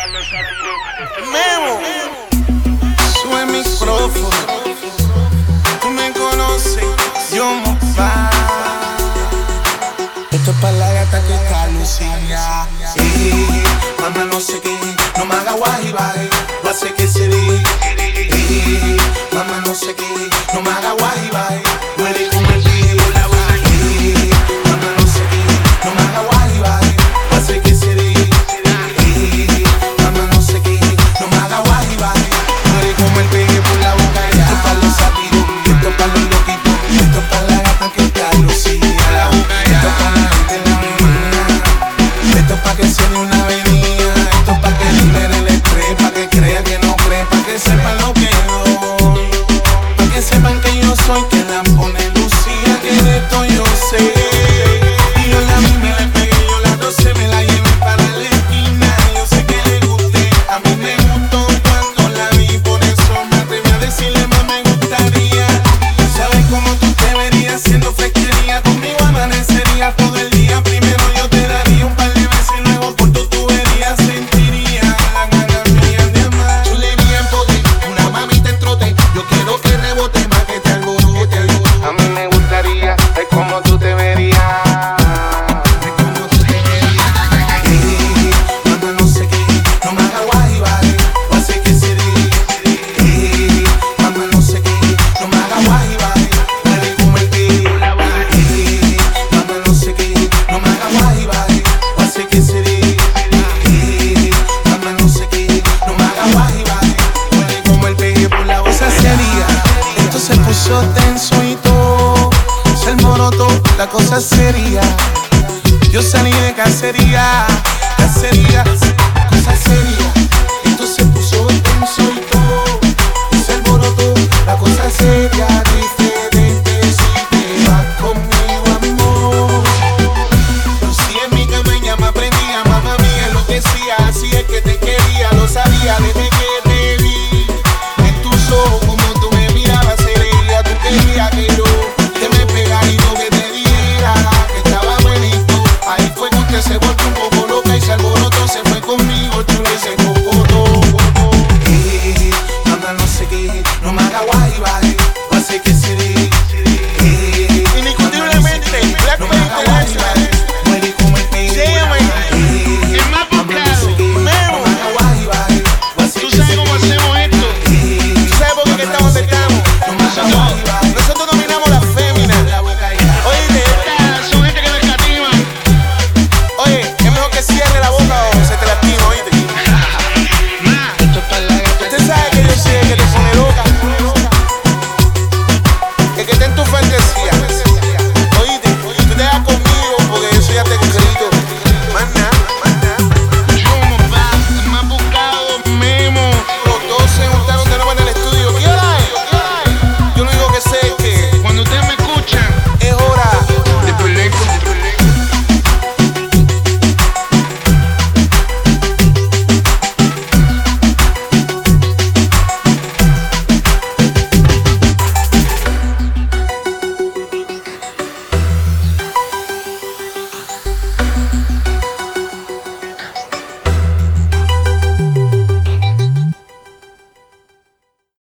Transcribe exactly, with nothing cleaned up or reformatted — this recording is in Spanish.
Memo, sube el micrófono. Tú me conoces, yo mo pa. Esto es pa' la gata que está lucida. Eh, mamá no sé qué, no me haga guajibaje, no hace que se dé. Eh, mamá no sé qué, no me haga guajibaje, duele como el pie por la boca. Eh, mamá no sé qué, no me haga guajibaje, no hace que se dé. Eh, mamá no sé qué, no me haga guajibaje, duele como el pie por la boca. Esto es pa' los sátiros, esto es pa' los loquitos, esto es pa' la gata que está lucida. Esto es pa' la gente de mi vida, esto es pa' que se dé una avenida, esto es pa' que libere el estrés, pa' que crea que no cree, pa' que sepan lo que doy, pa' que sepan que yo soy quien la pone lucida, que de esto yo sé. Y yo la vi, me la pegué, yo la doce me la llevé para la esquina. Yo sé que le gusté, a mí me gustó cuando la vi, por eso me atreví a decirle más me gustaría. Sabes cómo tú te verías haciendo fresquería, conmigo amanecería todo el día. Primero yo te daría un par de besos y luego por tu tubería sentiría las ganas mías de amar. Chulería en pote, una mamita en trote, yo quiero que rebote más que te alborote. A mí me gustaría ver cómo tú te verías, ver cómo tú te verías. Eh, mamá no sé qué, no me haga guajibaje, o hace que se dé. Eh, mamá no sé qué, no me haga guajibaje, duele como el pie. Eh, mamá no sé qué, no me haga guajibaje, o hace que se dé. Eh, mamá no sé qué, no me haga guajibaje, duele como el pegue por la boca. Esa sería, esto se puso tenso y todo se alborotó, la cosa sería. Yo salí de cacería, cacería.